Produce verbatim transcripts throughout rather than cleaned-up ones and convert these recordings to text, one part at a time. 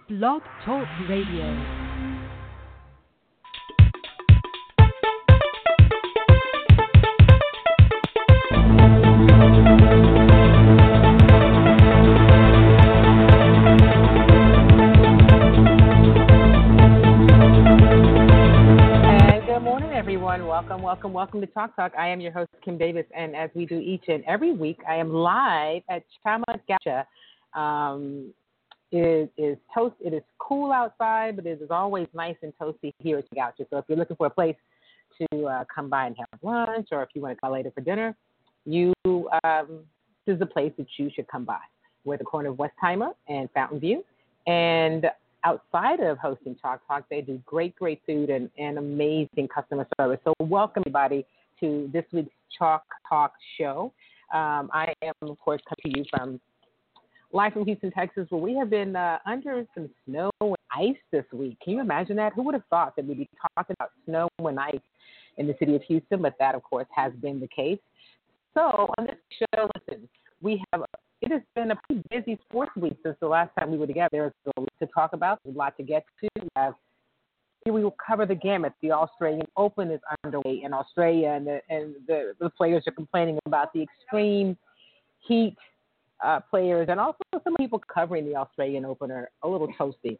Blog Talk Radio. Welcome, welcome, welcome to Talk Talk. I am your host, Kim Davis, and as we do each and every week, I am live at Chama Gotcha. Um, it is toast. It is cool outside, but it is always nice and toasty here at Gotcha. So if you're looking for a place to uh, come by and have lunch, or if you want to come later for dinner, you um, this is the place that you should come by. We're at the corner of Westheimer and Fountain View, and outside of hosting Talk Talk, they do great, great food and, and amazing customer service. So welcome, everybody, to this week's Talk Talk show. Um, I am, of course, coming to you from live from Houston, Texas, where we have been uh, under some snow and ice this week. Can you imagine that? Who would have thought that we'd be talking about snow and ice in the city of Houston? But that, of course, has been the case. So on this show, listen, we have It has been a pretty busy sports week since the last time we were together. There's a lot to talk about, a lot to get to. We have, here we will cover the gamut. The Australian Open is underway in Australia, and the, and the, the players are complaining about the extreme heat uh, players, and also some people covering the Australian Open are a little toasty.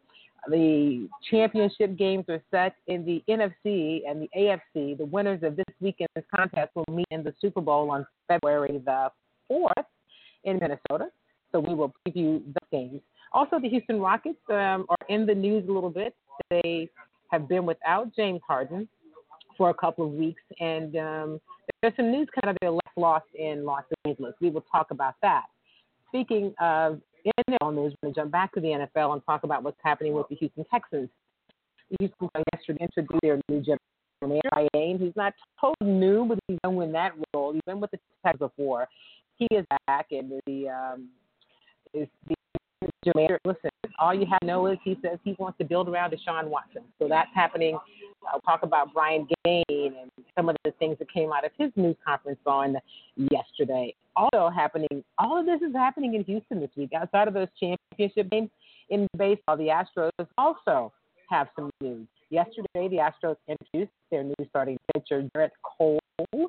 The championship games are set in the N F C and the A F C. The winners of this weekend's contest will meet in the Super Bowl on February the fourth. In Minnesota, so we will preview the games. Also, the Houston Rockets um, are in the news a little bit. They have been without James Harden for a couple of weeks, and um, there's some news kind of they're left lost in Los Angeles. We will talk about that. Speaking of N F L news, we're going to jump back to the N F L and talk about what's happening with the Houston Texans. The Houston Texans yesterday introduced their new general manager, Ryan Ames. He's not totally new, but he's been in that role. He's been with the Texans before. He is back, and the um, is the mayor. Listen, all you have to know is he says he wants to build around Deshaun Watson. So that's happening. I'll talk about Brian Gaine and some of the things that came out of his news conference on yesterday. Also happening, all of this is happening in Houston this week. Outside of those championship games in baseball, the Astros also have some news. Yesterday, the Astros introduced their new starting pitcher, Gerrit Cole.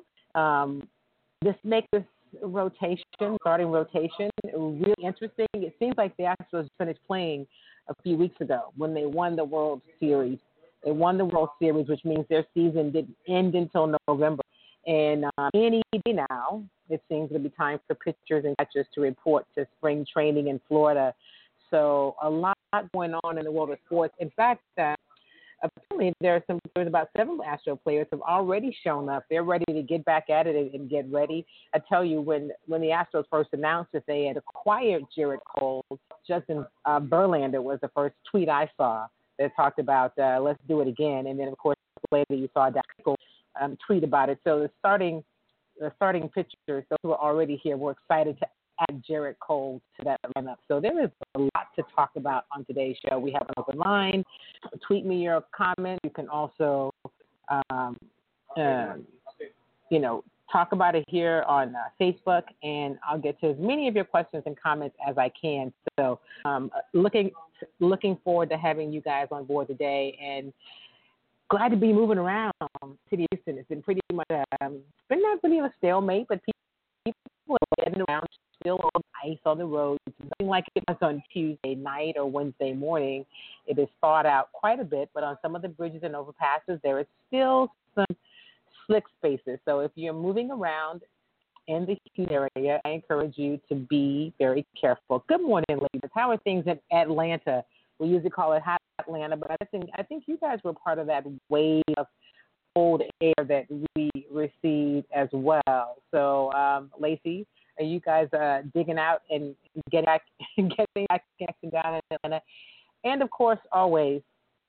Um, this makes this rotation, starting rotation, really interesting. It seems like the Astros finished playing a few weeks ago when they won the World Series. They won the World Series, which means their season didn't end until November. And uh, any day now, it seems to be time for pitchers and catchers to report to spring training in Florida. So a lot going on in the world of sports. In fact, uh, apparently there are some there's about seven Astro players have already shown up. They're ready to get back at it and get ready. I tell you, when, when the Astros first announced that they had acquired Gerrit Cole, Justin uh, Verlander was the first tweet I saw that talked about uh, let's do it again. And then, of course, later you saw Dallas Keuchel um, tweet about it. So the starting the starting pitchers, those who are already here, were excited to add Gerrit Cole to that lineup. So there is a lot to talk about on today's show. We have an open line. Tweet me your comment. You can also, um, uh, you know, talk about it here on uh, Facebook, and I'll get to as many of your questions and comments as I can. So um, looking looking forward to having you guys on board today, and glad to be moving around City of Houston. It's been pretty much, um, been not really a stalemate, but people are getting around, still on ice on the roads. Nothing like it was on Tuesday night or Wednesday morning. It is thawed out quite a bit, but on some of the bridges and overpasses, there is still some slick spaces. So if you're moving around in the Houston area, I encourage you to be very careful. Good morning, ladies. How are things in Atlanta? We usually call it hot Atlanta, but I think I think you guys were part of that wave of cold air that we received as well. So, um, Lacey, are you guys uh, digging out and getting back, getting back down in Atlanta? And, of course, always,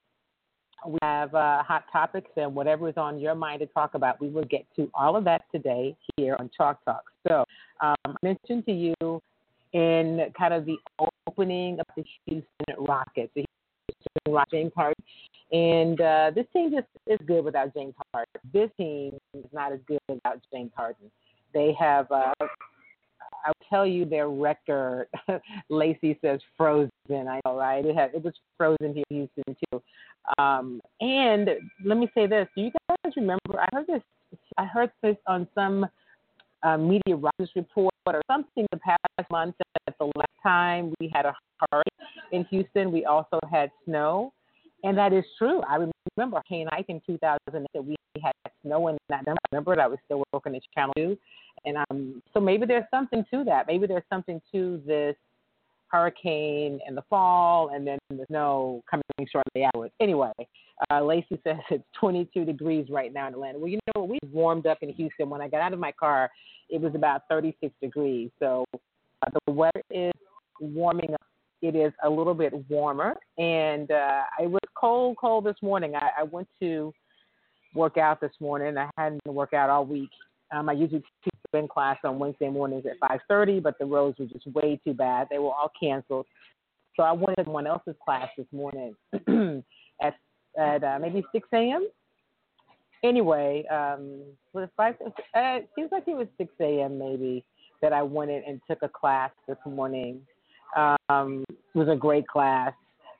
we have uh, hot topics and whatever is on your mind to talk about. We will get to all of that today here on Chalk Talk. So um, I mentioned to you in kind of the opening of the Houston Rockets, the Houston Rockets, James Harden. And uh, this team just is good without James Harden. This team is not as good without James Harden. They have uh, I'll tell you their record. Lacey says frozen. I know, right? It had it was frozen here in Houston too. Um, and let me say this: do you guys remember? I heard this. I heard this on some uh, media rights report or something the past month. That the last time we had a hurricane in Houston, we also had snow, and that is true. I remember Hurricane Ike in two thousand eight that we had snow in that. I remember I was still working at Channel Two, and um, so maybe there's something to that. Maybe there's something to this hurricane in the fall and then the snow coming shortly afterwards. Anyway, uh, Lacey says it's twenty-two degrees right now in Atlanta. Well, you know, we warmed up in Houston. When I got out of my car, it was about thirty-six degrees. So uh, the weather is warming up. It is a little bit warmer, and uh, it was cold, cold this morning. I, I went to work out this morning. I hadn't worked out all week. Um, I usually teach spin class on Wednesday mornings at five thirty, but the roads were just way too bad. They were all canceled. So I went to someone else's class this morning at at uh, maybe six a.m. Anyway, um, was it five? Uh, it seems like it was six a.m. maybe that I went in and took a class this morning. Um, it was a great class.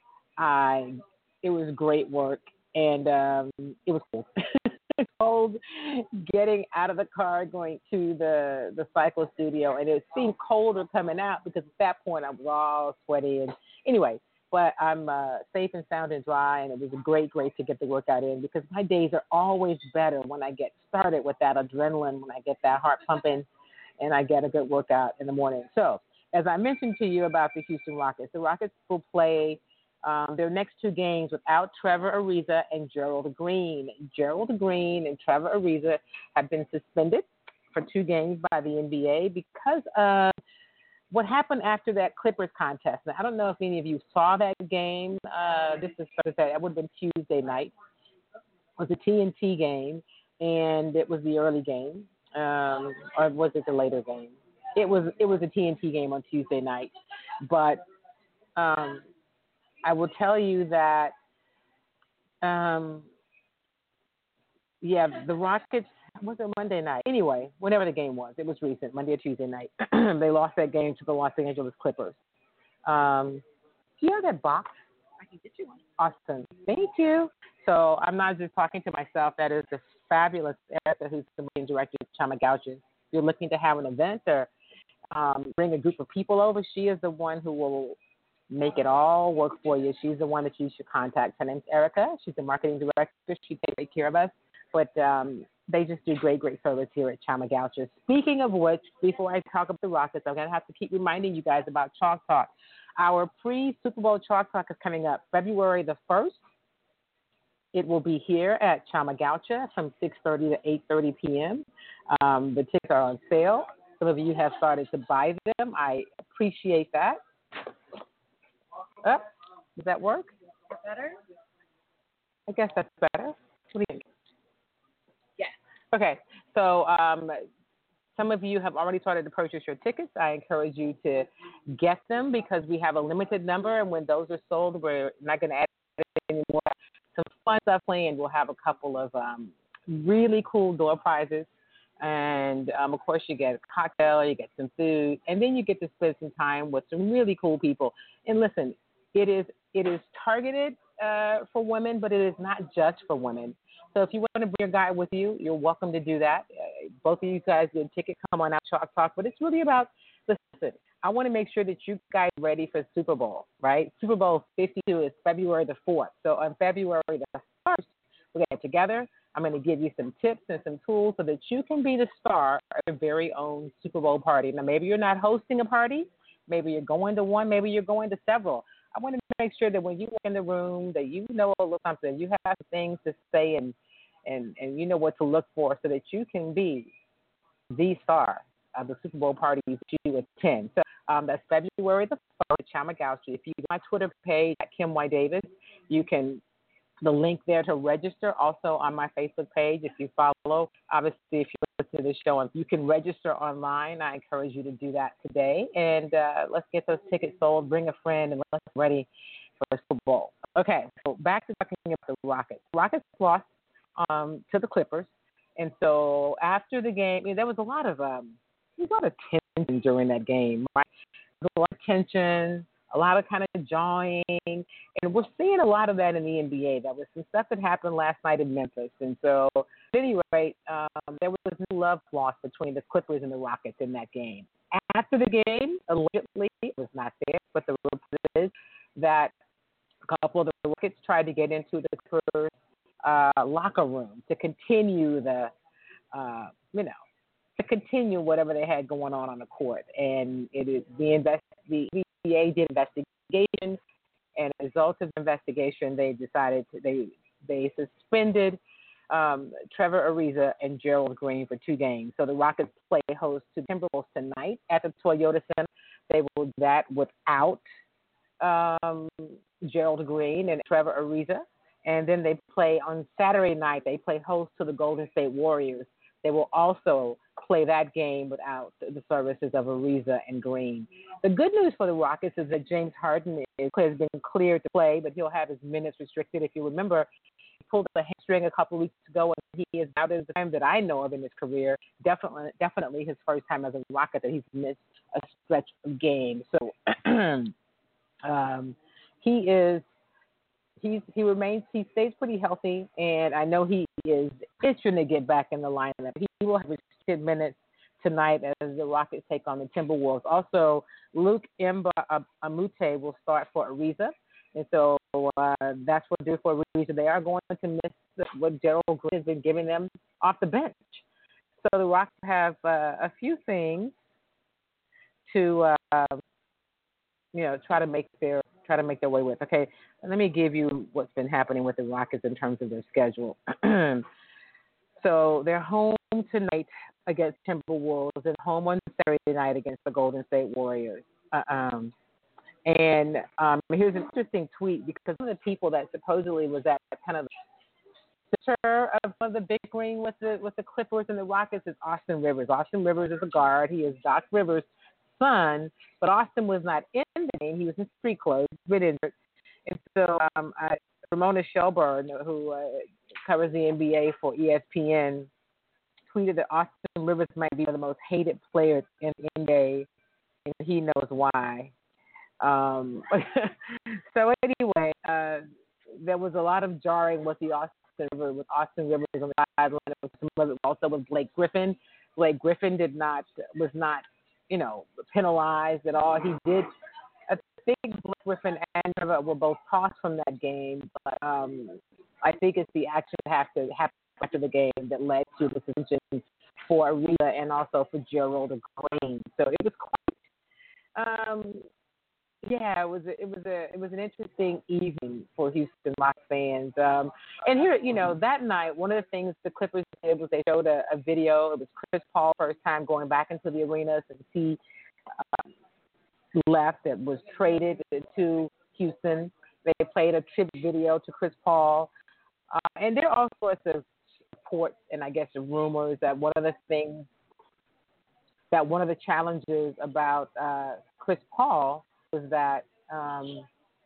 I it was great work, and um, it was cool. Cold getting out of the car, going to the the cycle studio, and it seemed colder coming out because at that point I was all sweaty. And anyway, but I'm uh, safe and sound and dry, and it was great, great to get the workout in because my days are always better when I get started with that adrenaline, when I get that heart pumping, and I get a good workout in the morning. So as I mentioned to you about the Houston Rockets, the Rockets will play Um, their next two games without Trevor Ariza and Gerald Green. Gerald Green and Trevor Ariza have been suspended for two games by the N B A because of what happened after that Clippers contest. Now, I don't know if any of you saw that game. Uh, this is Thursday. That would have been Tuesday night. It was a T N T game, and it was the early game, um, or was it the later game? It was it was a T N T game on Tuesday night, but um, I will tell you that, um, yeah, the Rockets, was it Monday night? Anyway, whenever the game was, it was recent, Monday or Tuesday night. They lost that game to the Los Angeles Clippers. Um, do you have that box? I can get you one. Awesome. Thank you. So I'm not just talking to myself. That is the fabulous Erica, who's the marketing director of Chama Gauchos. If you're looking to have an event or um, bring a group of people over, she is the one who will make it all work for you. She's the one that you should contact. Her name's Erica. She's the marketing director. She takes great care of us. But um, they just do great, great service here at Chama Gauchos. Speaking of which, before I talk about the Rockets, I'm going to have to keep reminding you guys about Chalk Talk. Our pre-Super Bowl Chalk Talk is coming up February the first. It will be here at Chama Gaucho from six thirty to eight thirty p.m. Um, the tickets are on sale. Some of you have started to buy them. I appreciate that. Oh, does that work? Better? I guess that's better. What do you think? Yes. Okay. So um, some of you have already started to purchase your tickets. I encourage you to get them because we have a limited number, and when those are sold, we're not going to add any more. Some fun stuff planned. We'll have a couple of um, really cool door prizes. And, um, of course, you get a cocktail, you get some food, and then you get to spend some time with some really cool people. And listen, It is it is targeted uh, for women, but it is not just for women. So if you want to bring your guy with you, you're welcome to do that. Uh, both of you guys get a ticket. Come on out, Chalk Talk. But it's really about, listen, I want to make sure that you guys are ready for Super Bowl, right? Super Bowl fifty-two is February the fourth. So on February the first, we're going to get together. I'm going to give you some tips and some tools so that you can be the star of your very own Super Bowl party. Now, maybe you're not hosting a party. Maybe you're going to one. Maybe you're going to several. I want to make sure that when you walk in the room that you know a little something, you have things to say and, and, and you know what to look for so that you can be the star of the Super Bowl party that you attend. So um, that's February the first at Chama Gaucho. If you go to my Twitter page at Kim Y. Davis, you can the link there to register. Also on my Facebook page, if you follow, obviously if you listen to this show, you can register online. I encourage you to do that today. And uh, let's get those tickets sold. Bring a friend and let's get ready for the Super Bowl. Okay, so back to talking about the Rockets. Rockets lost um, to the Clippers. And so after the game, I mean, there was a lot of um, there was a lot of tension during that game, right? There was a lot of tension, a lot of kind of jawing, and we're seeing a lot of that in the N B A. That was some stuff that happened last night in Memphis, and so at any rate, um, there was no love lost between the Clippers and the Rockets in that game. After the game, allegedly, it was not there, but the report is that a couple of the Rockets tried to get into the Clippers uh, locker room to continue the, uh, you know, to continue whatever they had going on on the court. And it is the invest the N B A did investigation, and as a result of the investigation, they decided to, they they suspended um, Trevor Ariza and Gerald Green for two games. So the Rockets play host to Timberwolves tonight at the Toyota Center. They will do that without um, Gerald Green and Trevor Ariza. And then they play on Saturday night, they play host to the Golden State Warriors. They will also play that game without the services of Ariza and Green. The good news for the Rockets is that James Harden is, has been cleared to play, but he'll have his minutes restricted. If you remember, he pulled a hamstring a couple of weeks ago, and he is out at the time that I know of in his career, definitely definitely his first time as a Rocket that he's missed a stretch of games. So um, he is He's, he remains, he stays pretty healthy, and I know he is itching to get back in the lineup. He will have restricted minutes tonight as the Rockets take on the Timberwolves. Also, Luke Imba Amute will start for Ariza, and so uh, that's what they do for Ariza. They are going to miss what Gerald Green has been giving them off the bench. So the Rockets have uh, a few things to, uh, you know, try to make their try to make their way with. Okay, let me give you what's been happening with the Rockets in terms of their schedule. So they're home tonight against Timberwolves and home on Saturday night against the Golden State Warriors. Uh, um, and um, here's an interesting tweet, because one of the people that supposedly was at kind of the center of, of the big ring with the with the Clippers and the Rockets is Austin Rivers. Austin Rivers is a guard. He is Doc Rivers' son, but Austin was not in the game. He was in street clothes, been injured. And so um, I, Ramona Shelburne, who uh, covers the N B A for E S P N, tweeted that Austin Rivers might be one of the most hated players in the N B A, and he knows why. Um, so anyway, uh, there was a lot of jarring with the Austin Rivers, with Austin Rivers on the sideline. Some of it also with Blake Griffin. Blake Griffin did not was not, you know, penalized at all. He did. I think Blake Griffin and Trevor were both tossed from that game, but um, I think it's the action that have to happen after the game that led to the suspension for Ariza and also for Gerald Green. So it was quite, um, yeah, it was a, it was a it was an interesting evening for Houston Rock fans. Um, and here, you know, that night, one of the things the Clippers did was they showed a, a video. It was Chris Paul first time going back into the arena since he uh, left. That was traded to Houston. They played a tribute video to Chris Paul, uh, and there are all sorts of reports and I guess the rumors that one of the things that one of the challenges about uh, Chris Paul was that, um,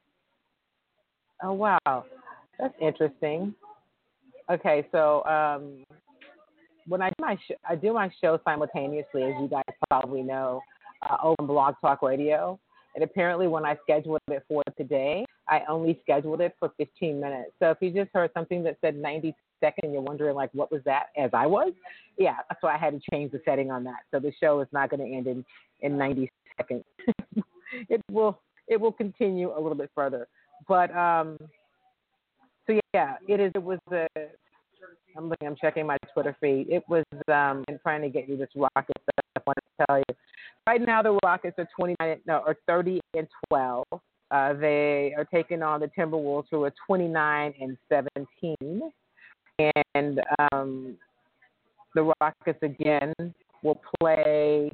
oh, wow, that's interesting. Okay, so um, when I do, my sh- I do my show simultaneously, as you guys probably know, uh, over on Blog Talk Radio. And apparently when I scheduled it for today, I only scheduled it for fifteen minutes. So if you just heard something that said ninety seconds and you're wondering, like, what was that, as I was? Yeah, that's why I had to change the setting on that. So the show is not going to end in, in ninety seconds. It will it will continue a little bit further, but um, so yeah, it is. It was a. I'm looking. I'm checking my Twitter feed. It was um, and trying to get you this Rocket stuff. I want to tell you. Right now, the Rockets are twenty-nine, no, or thirty and twelve. Uh, they are taking on the Timberwolves, who are twenty-nine and seventeen, and um, the Rockets again will play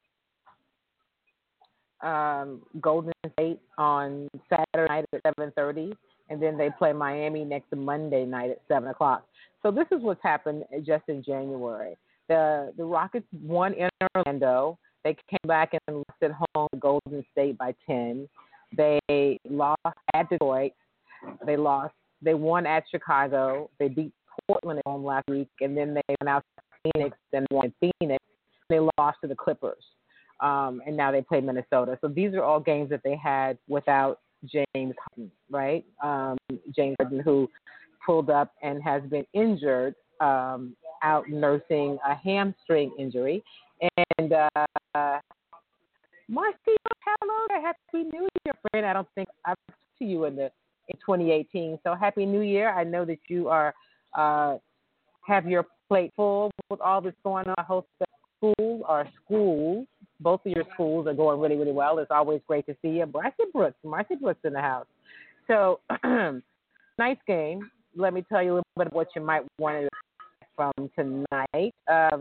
Um, Golden State on Saturday night at seven thirty, and then they play Miami next Monday night at seven o'clock. So this is what's happened just in January. The the Rockets won in Orlando. They came back and lost at home to Golden State by ten. They lost at Detroit. They lost. They won at Chicago. They beat Portland at home last week, and then they went out to Phoenix and won Phoenix. they lost to the Clippers, um, and now they play Minnesota. So these are all games that they had without James Harden, right? Um, James Harden, who pulled up and has been injured, um, out nursing a hamstring injury. And uh, Marcy, hello there. Happy New Year, friend. I don't think I've talked to you in the in twenty eighteen. So Happy New Year. I know that you are uh, have your plate full with all that's going on. I hope that school or schools, both of your schools are going really, really well. It's always great to see you. Marcy Brooks, Marcy Brooks in the house. So nice game. Let me tell you a little bit of what you might want to from tonight. Um,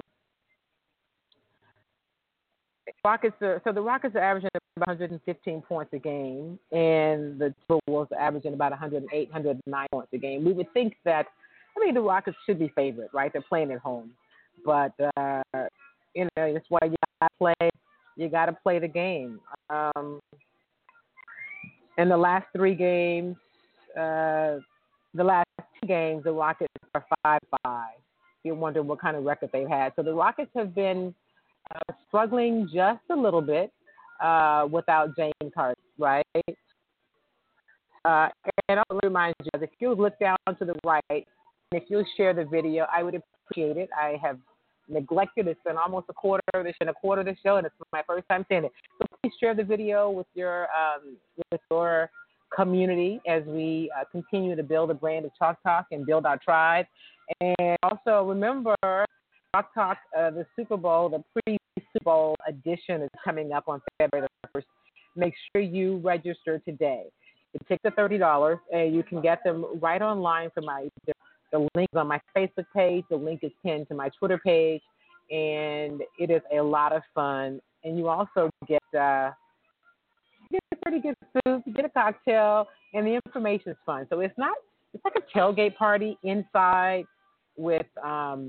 Rockets are, so the Rockets are averaging about one hundred fifteen points a game, and the Timberwolves are averaging about one hundred eight, one hundred nine points a game. We would think that, I mean, the Rockets should be favored, right? They're playing at home, but uh, you know that's why you got to play. You got to play the game. Um, in the last three games, uh, the last two games, the Rockets are five five. You're wondering what kind of record they've had. So the Rockets have been uh, struggling just a little bit uh, without James Harden, right? Uh, and I'll remind you, if you look down to the right, and if you'll share the video, I would appreciate it. I have neglected. It's been almost a quarter of the show, a quarter of the show, and it's my first time seeing it. So please share the video with your um, with your community as we uh, continue to build a brand of Chalk Talk and build our tribe. And also remember, Chalk Talk, uh, the Super Bowl, the pre-Super Bowl edition is coming up on February the first. Make sure you register today. The tickets are thirty dollars, and you can get them right online from my the link is on my Facebook page. The link is pinned to my Twitter page, and it is a lot of fun. And you also get uh, get pretty good food, you get a cocktail, and the information is fun. So it's not it's like a tailgate party inside with um,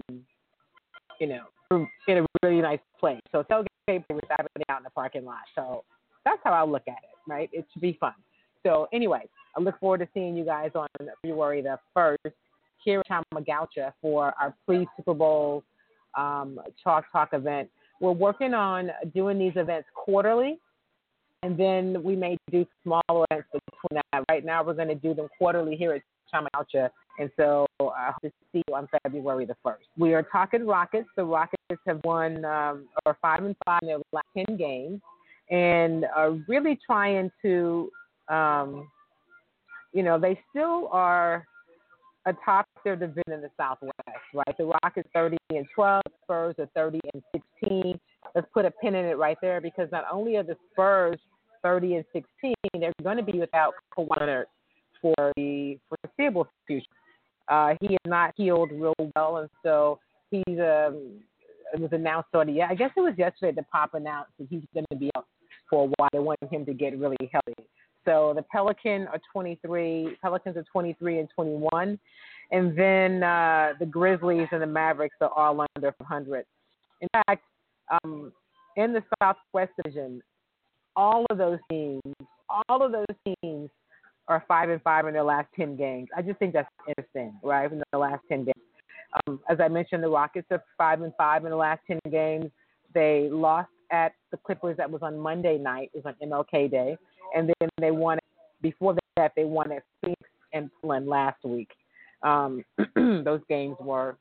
you know in a really nice place. So tailgate party is happening out in the parking lot. So that's how I look at it, right? It should be fun. So anyway, I look forward to seeing you guys on February the first here at Tamagoucha for our pre-Super Bowl um, Chalk Talk event. We're working on doing these events quarterly, and then we may do small events between that. Right now, we're going to do them quarterly here at Tamagoucha, and so I hope to see you on February the first. We are talking Rockets. The Rockets have won um, or five and five in their last ten games, and are really trying to, um, you know, they still are atop their division in the Southwest, right? The Rockets thirty and twelve, Spurs are thirty and sixteen. Let's put a pin in it right there, because not only are the Spurs thirty and sixteen, they're going to be without Kawhi Leonard for the foreseeable future. Uh, he is not healed real well, and so he's um, it was announced on the, I guess it was yesterday that Pop announced that he's going to be out for a while. They want him to get really healthy. So the Pelicans are twenty-three. Pelicans are twenty-three and twenty-one, and then uh, the Grizzlies and the Mavericks are all under five hundred. In fact, um, in the Southwest Division, all of those teams, all of those teams are five and five in their last ten games. I just think that's interesting, right? In the last ten games, um, as I mentioned, the Rockets are five and five in the last ten games. They lost at the Clippers. That was on Monday night. It was on M L K Day. And then they won, before that, they won at Phoenix and Portland last week. Um, those games were,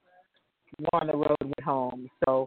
were on the road at home. So,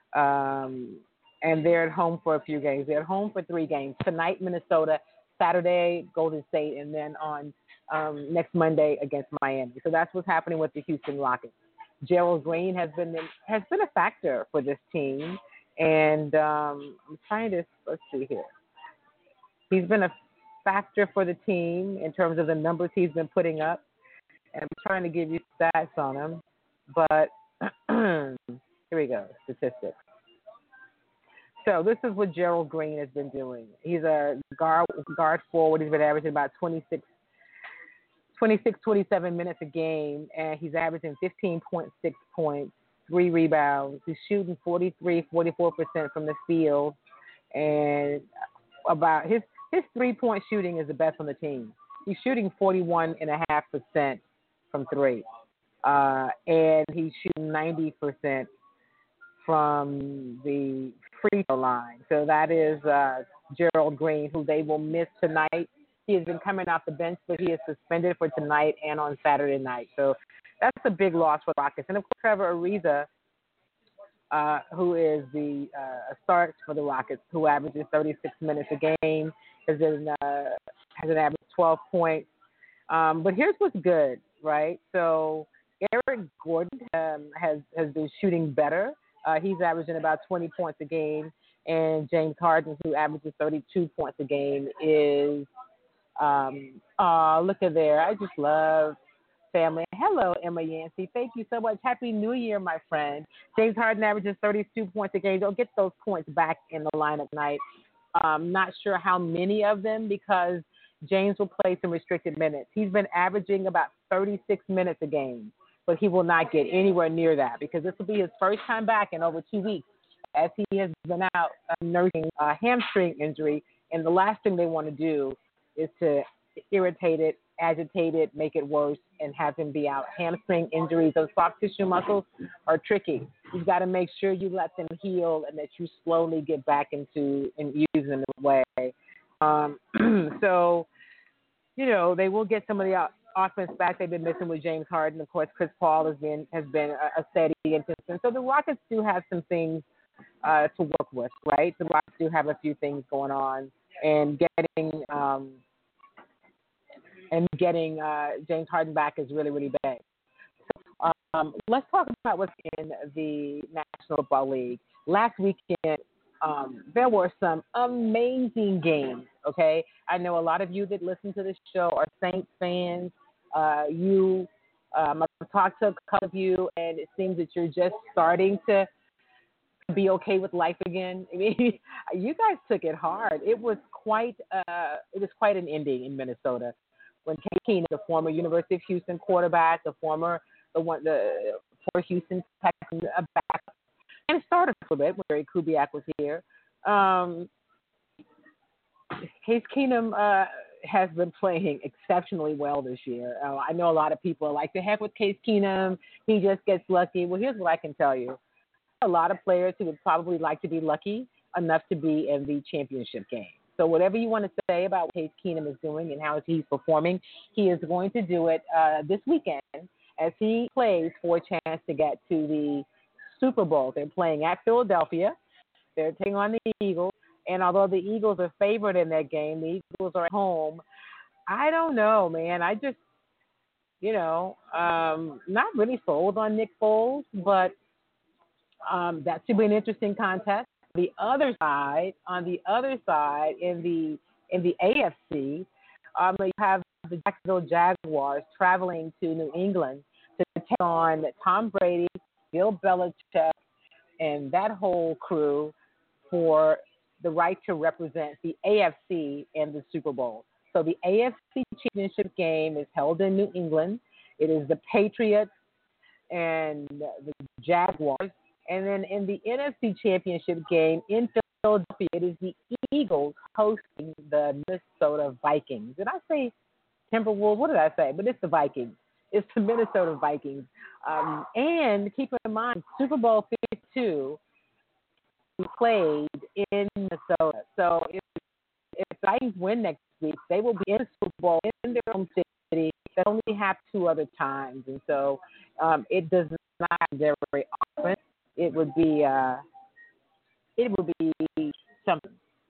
um, and they're at home for a few games. They're at home for three games. Tonight, Minnesota. Saturday, Golden State. And then on um, next Monday against Miami. So that's what's happening with the Houston Rockets. Gerald Green has been has been a factor for this team. And um, I'm trying to, let's see here. He's been a factor for the team in terms of the numbers he's been putting up. And I'm trying to give you stats on him. But here we go, statistics. So this is what Gerald Green has been doing. He's a guard, guard forward. He's been averaging about twenty-six, twenty-six, twenty-seven minutes a game. And he's averaging fifteen point six points, three rebounds. He's shooting forty-three, forty-four percent from the field. And about his His three-point shooting is the best on the team. He's shooting forty-one point five percent from three. Uh, and he's shooting ninety percent from the free throw line. So that is uh, Gerald Green, who they will miss tonight. He has been coming off the bench, but he is suspended for tonight and on Saturday night. So that's a big loss for the Rockets. And, of course, Trevor Ariza, uh, who is the uh, start for the Rockets, who averages thirty-six minutes a game, has, been, uh, has an average of twelve points. Um, but here's what's good, right? So Eric Gordon um, has, has been shooting better. Uh, he's averaging about twenty points a game. And James Harden, who averages thirty-two points a game, is um, oh, look at there. I just love family. Hello, Emma Yancey. Thank you so much. Happy New Year, my friend. James Harden averages thirty-two points a game. They'll get those points back in the lineup tonight. Um, not sure how many of them because James will play some restricted minutes. He's been averaging about thirty-six minutes a game, but he will not get anywhere near that because this will be his first time back in over two weeks as he has been out uh, nursing a hamstring injury. And the last thing they want to do is to irritate it, agitate it, make it worse, and have him be out. Hamstring injuries, those soft tissue muscles are tricky. You've got to make sure you let them heal and that you slowly get back into and use them in a way. Um, so, you know, they will get some of the offense back they've been missing with James Harden. Of course, Chris Paul has been has been a, a steady consistent. So the Rockets do have some things uh, to work with, right? The Rockets do have a few things going on, and getting um, and getting uh, James Harden back is really, really big. So, um, let's talk about what's in the National Football League. Last weekend, um, there were some amazing games, okay? I know a lot of you that listen to this show are Saints fans. Uh, you, um, I've talked to a couple of you, and it seems that you're just starting to be okay with life again. I mean, you guys took it hard. It was quite, uh, it was quite an ending in Minnesota when Case Keenum, the former University of Houston quarterback, the former, the one, the former Houston Texans back, and started for a bit when Jerry Kubiak was here. Um, Case Keenum uh, has been playing exceptionally well this year. Uh, I know a lot of people are like, the heck with Case Keenum, he just gets lucky. Well, here's what I can tell you. A lot of players who would probably like to be lucky enough to be in the championship game. So whatever you want to say about what Case Keenum is doing and how he's performing, he is going to do it uh, this weekend as he plays for a chance to get to the Super Bowl. They're playing at Philadelphia. They're taking on the Eagles. And although the Eagles are favored in that game, the Eagles are at home. I don't know, man. I just, you know, um, not really sold on Nick Foles, but um, that should be an interesting contest. The other side, on the other side, in the in the A F C, um, you have the Jacksonville Jaguars traveling to New England to take on Tom Brady, Bill Belichick, and that whole crew for the right to represent the A F C in the Super Bowl. So the A F C Championship game is held in New England. It is the Patriots and the Jaguars. And then in the N F C Championship game in Philadelphia, it is the Eagles hosting the Minnesota Vikings. Did I say Timberwolves? What did I say? But it's the Vikings. It's the Minnesota Vikings. Um, and keep in mind, Super Bowl fifty-two played in Minnesota. So if, if the Vikings win next week, they will be in the Super Bowl in their own city. They only have two other times. And so um, it does not happen very often. It would be uh, it would be something.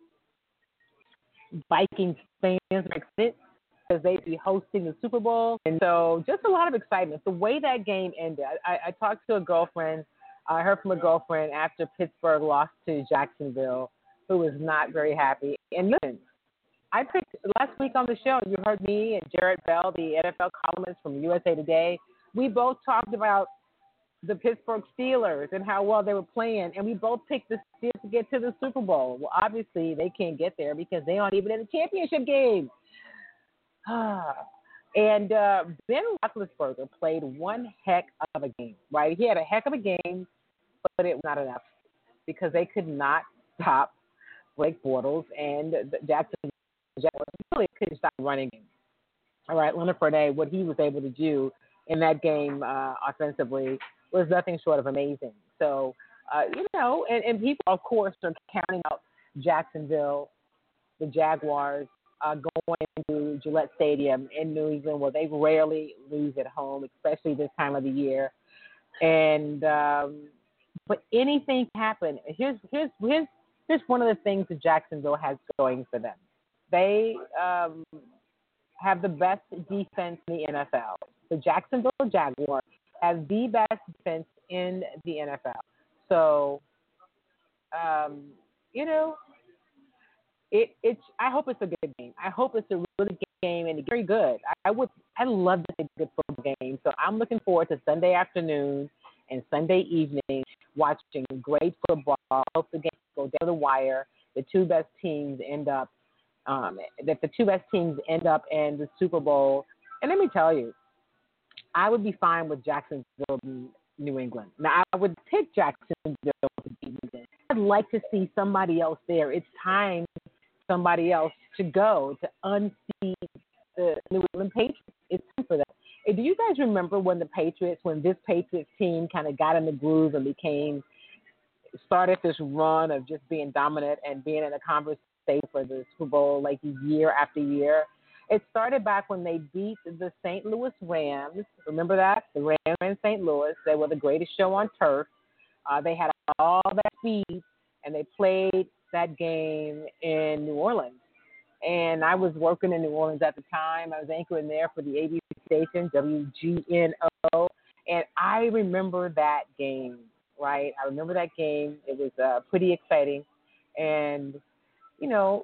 Vikings fans are excited because they'd be hosting the Super Bowl, and so just a lot of excitement. The way that game ended, I, I talked to a girlfriend. I heard from a girlfriend after Pittsburgh lost to Jacksonville, who was not very happy. And listen, I picked last week on the show. You heard me and Jared Bell, the N F L columnist from U S A Today. We both talked about the Pittsburgh Steelers and how well they were playing, and we both picked the Steelers to get to the Super Bowl. Well, obviously, they can't get there because they aren't even in the championship game. and uh, Ben Roethlisberger played one heck of a game, right? He had a heck of a game, but it was not enough because they could not stop Blake Bortles and the Jackson Jaguars. Really couldn't stop running game. All right, Leonard Fournette, what he was able to do in that game uh, offensively was nothing short of amazing. So Uh, you know, and, and people, of course, are counting out Jacksonville, the Jaguars, uh, going to Gillette Stadium in New England, where they rarely lose at home, especially this time of the year. And um, but anything can happen. Here's here's here's here's one of the things that Jacksonville has going for them. They um, have the best defense in the N F L. The Jacksonville Jaguars have the best defense in the N F L. So, um, you know, it it's. I hope it's a good game. I hope it's a really good game and very good. I, I would. I love to see a good football game. So I'm looking forward to Sunday afternoon and Sunday evening watching great football. I hope the game go down the wire. The two best teams end up. Um, that the two best teams end up in the Super Bowl. And let me tell you, I would be fine with Jacksonville, New England. Now, I would pick Jacksonville to beat New England. I'd like to see somebody else there. It's time for somebody else to go to unseat the New England Patriots. It's time for that. And do you guys remember when the Patriots, when this Patriots team kind of got in the groove and became, started this run of just being dominant and being in a conversation for the Super Bowl like year after year? It started back when they beat the Saint Louis Rams. Remember that? The Rams in Saint Louis. They were the greatest show on turf. Uh, they had all that speed, and they played that game in New Orleans. And I was working in New Orleans at the time. I was anchoring there for the A B C station, W G N O. And I remember that game, right? I remember that game. It was uh, pretty exciting. And, you know,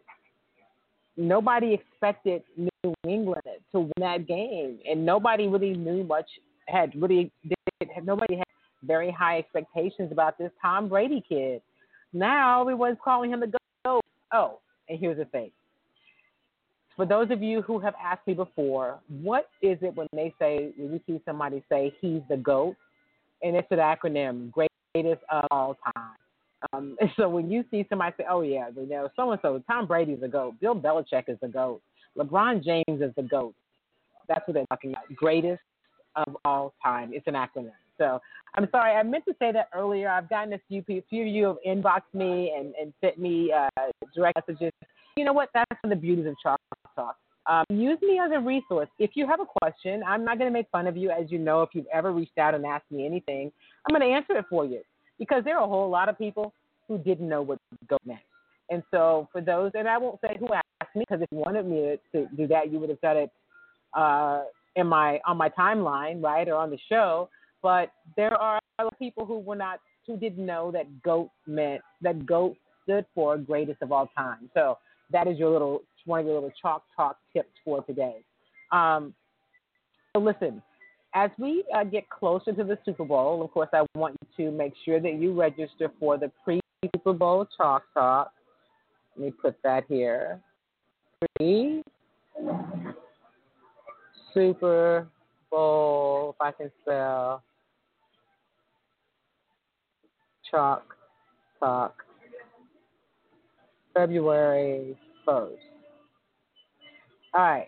nobody expected New England to win that game, and nobody really knew much. Had really did. Nobody had very high expectations about this Tom Brady kid. Now everyone's calling him the GOAT. Oh, and here's the thing. For those of you who have asked me before, what is it when they say, when you see somebody say he's the GOAT, and it's an acronym, greatest of all time. Um, so when you see somebody say, oh, yeah, you know, so-and-so, Tom Brady's the GOAT, Bill Belichick is the GOAT, LeBron James is the GOAT. That's what they're talking about, greatest of all time. It's an acronym. So I'm sorry, I meant to say that earlier. I've gotten a few people, a few of you have inboxed me and, and sent me uh, direct messages. You know what? That's one of the beauties of Chalk Talk. Um, use me as a resource. If you have a question, I'm not going to make fun of you. As you know, if you've ever reached out and asked me anything, I'm going to answer it for you. Because there are a whole lot of people who didn't know what GOAT meant. And so for those, and I won't say who asked me, because if you wanted me to do that, you would have said it uh, in my on my timeline, right, or on the show. But there are a lot of people who were not, who didn't know that GOAT meant, that GOAT stood for greatest of all time. So that is your little, one of your little Chalk Talk tips for today. Um, so listen. As we uh, get closer to the Super Bowl, of course, I want you to make sure that you register for the pre-Super Bowl Chalk Talk. Let me put that here. Pre-Super Bowl, if I can spell, Chalk Talk, February first. All right.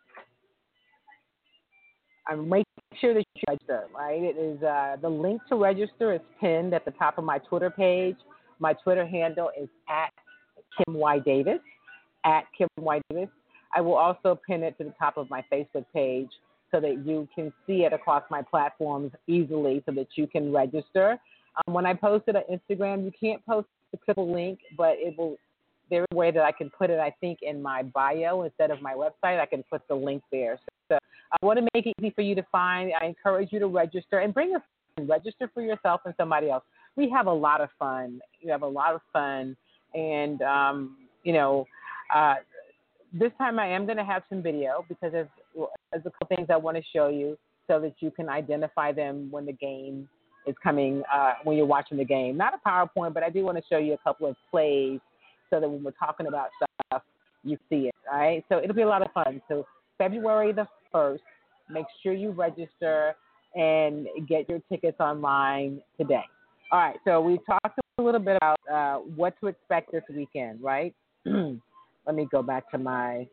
I'm making sure that you register, right? It is uh, the link to register is pinned at the top of my Twitter page. My Twitter handle is at Kim Y. Davis, at Kim Y. Davis. I will also pin it to the top of my Facebook page so that you can see it across my platforms easily so that you can register. Um, when I post it on Instagram, you can't post the triple link, but it will. There's a way that I can put it, I think, in my bio instead of my website. I can put the link there. So I want to make it easy for you to find. I encourage you to register and bring a friend. Register for yourself and somebody else. We have a lot of fun. We have a lot of fun. And, um, you know, uh, this time I am going to have some video because there's, there's a couple things I want to show you so that you can identify them when the game is coming, uh, when you're watching the game. Not a PowerPoint, but I do want to show you a couple of plays so that when we're talking about stuff, you see it, all right? So it'll be a lot of fun. So February the first, make sure you register and get your tickets online today. All right, so we talked a little bit about uh, what to expect this weekend, right? Let me go back to my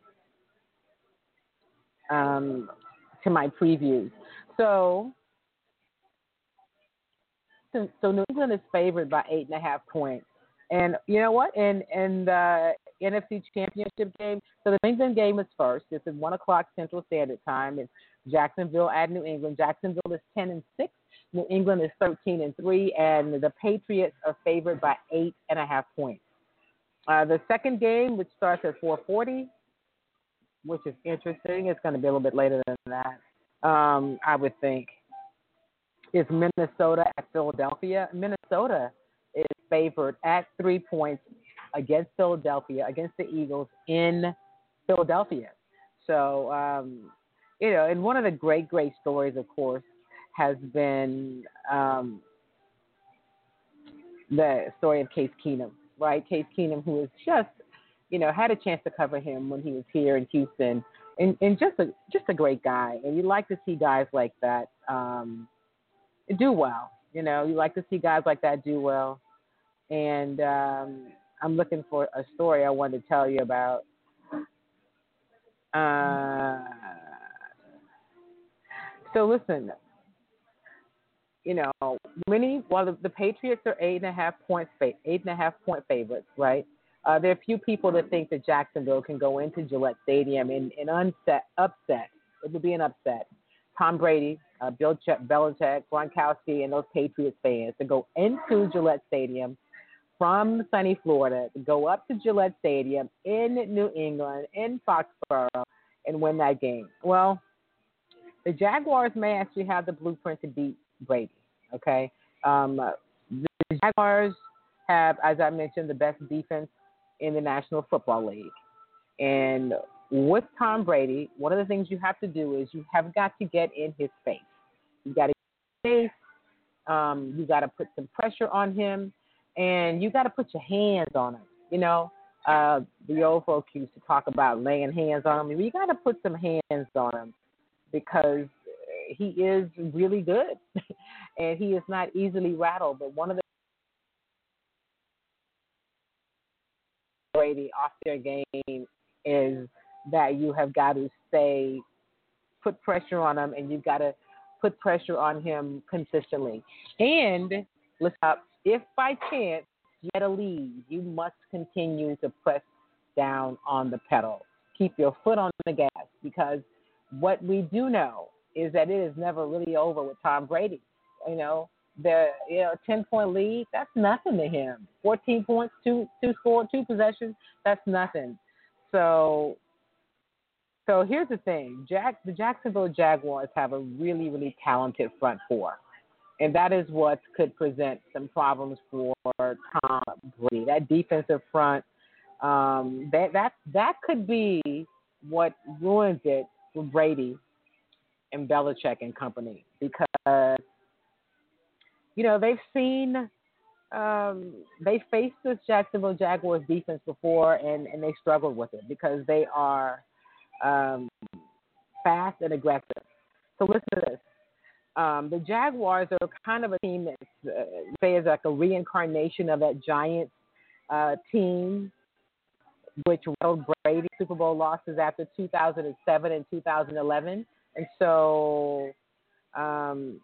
um, to my previews. So So so New England is favored by eight and a half points. And you know what? In in the N F C Championship game, so the New England game is first. It's at one o'clock Central Standard Time. It's Jacksonville at New England. Jacksonville is ten and six. New England is thirteen and three, and the Patriots are favored by eight and a half points. Uh, the second game, which starts at four forty, which is interesting. It's going to be a little bit later than that, um, I would think. Is Minnesota at Philadelphia. Minnesota is favored at three points against Philadelphia, against the Eagles in Philadelphia. So, um, you know, and one of the great, great stories, of course, has been um, the story of Case Keenum, right? Case Keenum, who has just, you know, had a chance to cover him when he was here in Houston, and, and just a just a great guy. And you like to see guys like that um, do well. You know, you like to see guys like that do well. And um, I'm looking for a story I wanted to tell you about. Uh, so listen, you know, many while the, the Patriots are eight and a half points, eight and a half point favorites, right? Uh, there are a few people that think that Jacksonville can go into Gillette Stadium and, and unset, upset. It would be an upset. Tom Brady, uh, Bill Ch- Belichick, Gronkowski, and those Patriots fans to go into Gillette Stadium from sunny Florida, to go up to Gillette Stadium in New England, in Foxborough, and win that game. Well, the Jaguars may actually have the blueprint to beat Brady, okay? Um, the Jaguars have, as I mentioned, the best defense in the National Football League. And with Tom Brady, one of the things you have to do is you have got to get in his face. You got to get in his face. Um, you got to put some pressure on him, and you got to put your hands on him. You know, uh, the old folks used to talk about laying hands on him. You got to put some hands on him because he is really good, and he is not easily rattled. But one of the Brady off their game is that you have got to stay, put pressure on him, and you've got to put pressure on him consistently. And listen up, if by chance you get a lead, you must continue to press down on the pedal. Keep your foot on the gas, because what we do know is that it is never really over with Tom Brady. You know, the you know ten point lead, that's nothing to him. Fourteen points, two two score, two possessions, that's nothing. So. So here's the thing. Jack, the Jacksonville Jaguars have a really, really talented front four. And that is what could present some problems for Tom Brady. That defensive front, um, that, that, that could be what ruins it for Brady and Belichick and company. Because, you know, they've seen, um, they faced this Jacksonville Jaguars defense before, and, and they struggled with it because they are – Um, fast and aggressive. So listen to this. Um, the Jaguars are kind of a team that uh, say is like a reincarnation of that Giants uh, team, which rattled Brady Super Bowl losses after two thousand seven and two thousand eleven. And so um,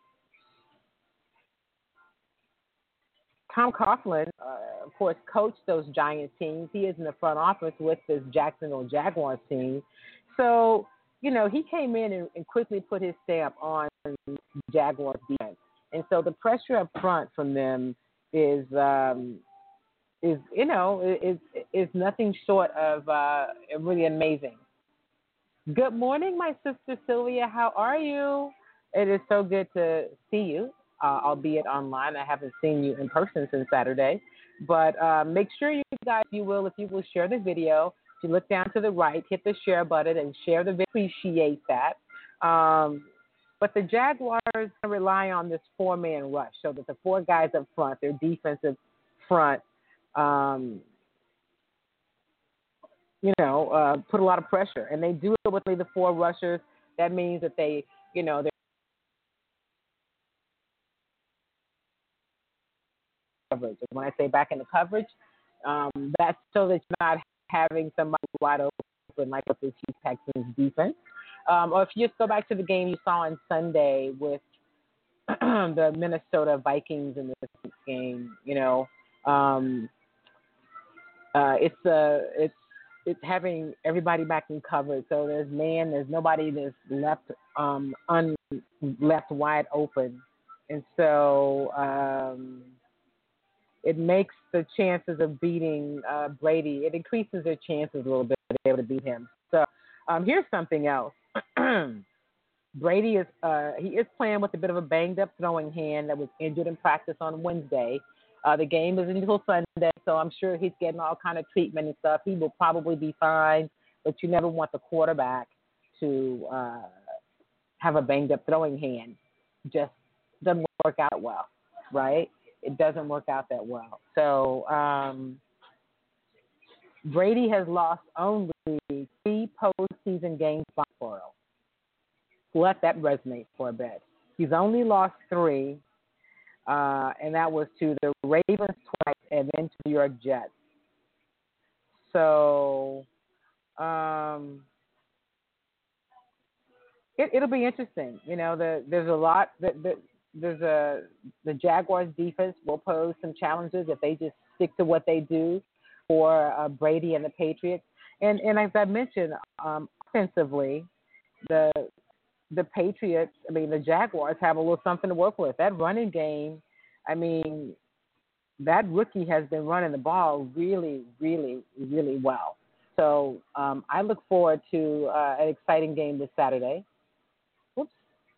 Tom Coughlin, uh, of course, coached those Giants teams. He is in the front office with this Jacksonville Jaguars team. So, you know, he came in and, and quickly put his stamp on Jaguars defense. And so the pressure up front from them is, um, is you know, is, is nothing short of uh, really amazing. Good morning, my sister Sylvia. How are you? It is so good to see you, uh, albeit online. I haven't seen you in person since Saturday. But uh, make sure you guys, if you will, if you will share the video. If you look down to the right, hit the share button and share the video. Appreciate that. Um, but the Jaguars rely on this four-man rush, so that the four guys up front, their defensive front, um, you know, uh, put a lot of pressure. And they do it with the four rushers. That means that they, you know, they're coverage. And when I say back in the coverage, um, that's so that you're not having somebody wide open like with the Chiefs Texans defense. Um, or if you just go back to the game you saw on Sunday with the Minnesota Vikings in this game. You know, um, uh, it's uh, it's it's having everybody back in coverage. So there's man, there's nobody that's left um, un left wide open, and so um, it makes the chances of beating uh, Brady. It increases their chances a little bit to be able to beat him. So um, here's something else. Brady is uh, he is playing with a bit of a banged up throwing hand that was injured in practice on Wednesday. Uh, the game is until Sunday, so I'm sure he's getting all kind of treatment and stuff. He will probably be fine, but you never want the quarterback to uh, have a banged up throwing hand. Just doesn't work out well, right? It doesn't work out that well. So um, Brady has lost only three postseason games by Foxborough. Let that resonate for a bit. He's only lost three. Uh, and that was to the Ravens twice and then to the New York Jets. So um, it, it'll be interesting. You know, the, there's a lot. The, the, there's a the Jaguars defense will pose some challenges if they just stick to what they do for uh, Brady and the Patriots. And and as I mentioned, um, offensively, the the Patriots, I mean, the Jaguars have a little something to work with. That running game, I mean, that rookie has been running the ball really, really, really well. So um, I look forward to uh, an exciting game this Saturday. Oops.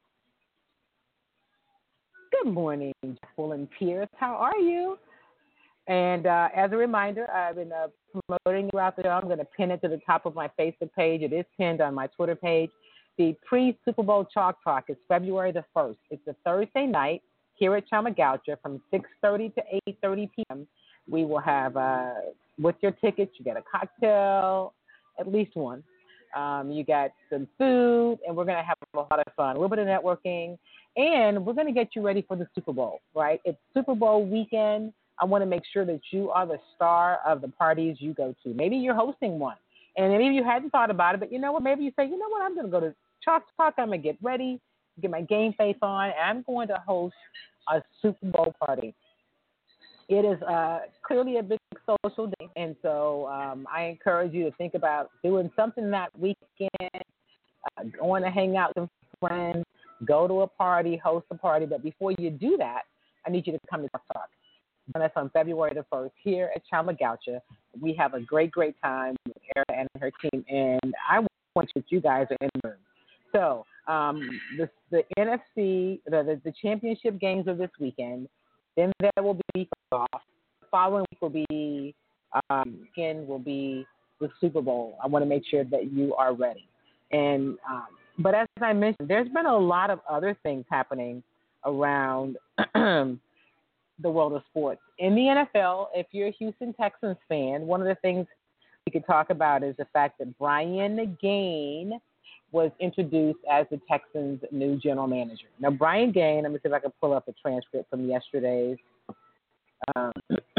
Good morning, Jacqueline Pierce. How are you? And uh, as a reminder, I've been uh, promoting throughout the show. I'm going to pin it to the top of my Facebook page. It is pinned on my Twitter page. The pre-Super Bowl Chalk Talk is February the first. It's a Thursday night here at Chama-Goucher from six thirty to eight thirty p.m. We will have, uh, with your tickets, you get a cocktail, at least one. Um, you got some food, and we're going to have a lot of fun, a little bit of networking, and we're going to get you ready for the Super Bowl, right? It's Super Bowl weekend. I want to make sure that you are the star of the parties you go to. Maybe you're hosting one, and maybe you hadn't thought about it, but you know what? Maybe you say, you know what? I'm going to go to Chalk Talk. I'm going to get ready, get my game face on, and I'm going to host a Super Bowl party. It is uh, clearly a big social day, and so um, I encourage you to think about doing something that weekend, uh, going to hang out with friends, go to a party, host a party. But before you do that, I need you to come to Chalk Talk. Join us on February the first here at Chama-Goucher. We have a great, great time with Erica and her team, and I want you, you guys are in the room. So um, the, the N F C, the, the, the championship games are this weekend. Then there will be off. The following week will be, um, weekend will be the Super Bowl. I want to make sure that you are ready. And um, but as I mentioned, there's been a lot of other things happening around the world of sports. In the N F L, if you're a Houston Texans fan, one of the things we could talk about is the fact that Brian Gaine was introduced as the Texans' new general manager. Now, Brian Gaine, let me see if I can pull up a transcript from yesterday's um,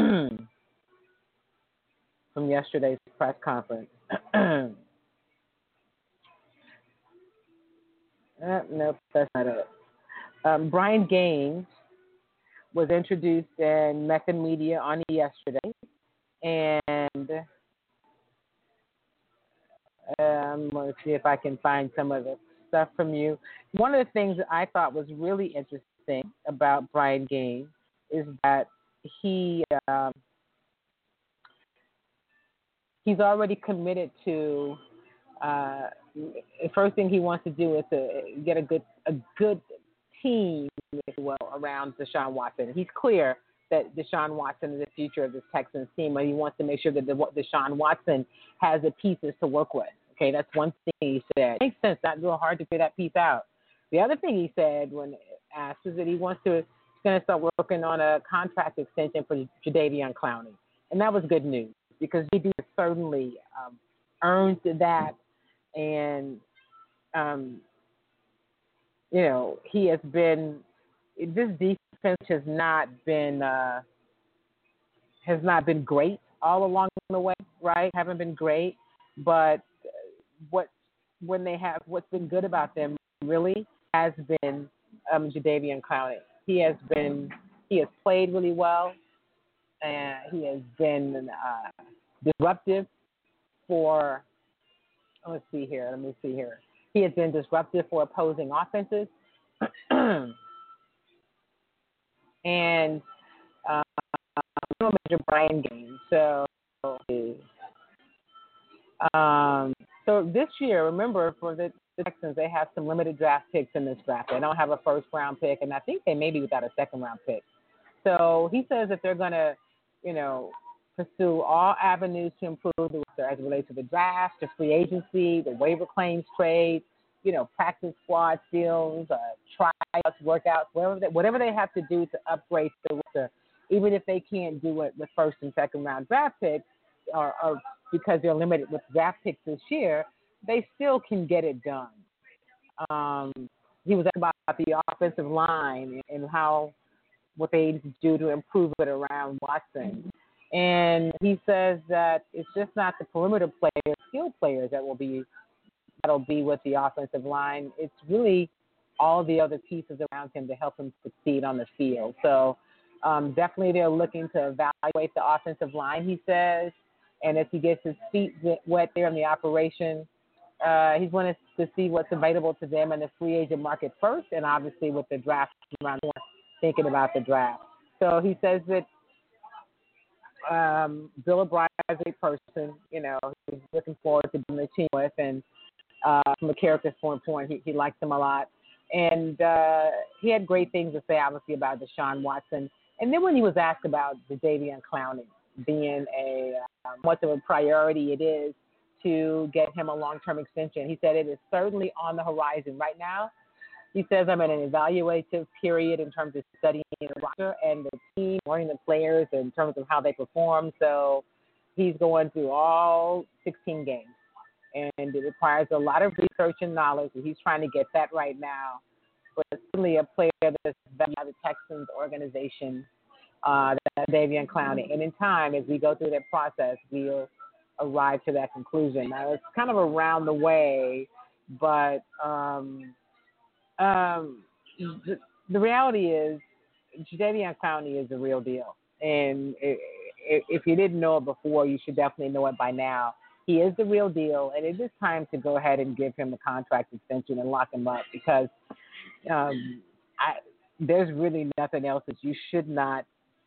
from yesterday's press conference. uh, nope, that's not it. Um, Brian Gaine was introduced in Mecca Media on yesterday, and Um, let's see if I can find some of the stuff from you. One of the things that I thought was really interesting about Brian Gaine is that he um, he's already committed to. Uh, the first thing he wants to do is to get a good a good team, if you will, around Deshaun Watson. He's clear that Deshaun Watson is the future of this Texans team, and he wants to make sure that the, Deshaun Watson has the pieces to work with. Okay, that's one thing he said. It makes sense. Not real hard to figure that piece out. The other thing he said when asked is that he wants to, he's going to start working on a contract extension for Jadeveon Clowney, and that was good news because J D certainly um, earned that, and um, you know he has been. This defense has not been uh, has not been great all along the way, right? Haven't been great, but what when they have what's been good about them really has been um, Jadeveon Clowney. He has been he has played really well, and he has been uh, disruptive for. Let's see here. Let me see here. He has been disruptive for opposing offenses, and uh, no major Brian game. So, um, so this year, remember for the, the Texans, they have some limited draft picks in this draft. They don't have a first round pick, and I think they may be without a second round pick. So he says that they're going to, you know, pursue all avenues to improve the roster as it relates to the draft, the free agency, the waiver claims trade, you know, practice squad deals, uh, tryouts, workouts, whatever they, whatever they have to do to upgrade the roster, even if they can't do it with first and second round draft picks, or, or because they're limited with draft picks this year, they still can get it done. Um, he was about the offensive line and how what they need to do to improve it around Watson. And he says that it's just not the perimeter players, skilled players that will be that'll be with the offensive line. It's really all the other pieces around him to help him succeed on the field. So um, definitely they're looking to evaluate the offensive line, he says. And as he gets his feet wet there in the operation, uh, he's wanting to see what's available to them in the free agent market first, and obviously with the draft around, thinking about the draft. So he says that um, Bill O'Brien is a person, you know, he's looking forward to being the team with, and uh, from a character standpoint, he, he likes him a lot. And uh, he had great things to say, obviously, about Deshaun Watson. And then when he was asked about Jadeveon Clowney being a um, much of a priority it is to get him a long-term extension, he said it is certainly on the horizon right now. He says I'm in an evaluative period in terms of studying the roster and the team, learning the players in terms of how they perform. So he's going through all sixteen games, and it requires a lot of research and knowledge, and he's trying to get that right now. But certainly a player that's valued by the Texans organization, uh, Jadeveon Clowney. And in time, as we go through that process, we'll arrive to that conclusion. Now, it's kind of around the way, but um, um, the, the reality is Jadeveon Clowney is the real deal. And if you didn't know it before, you should definitely know it by now. He is the real deal, and it is time to go ahead and give him a contract extension and lock him up, because um, I, there's really nothing else that you should not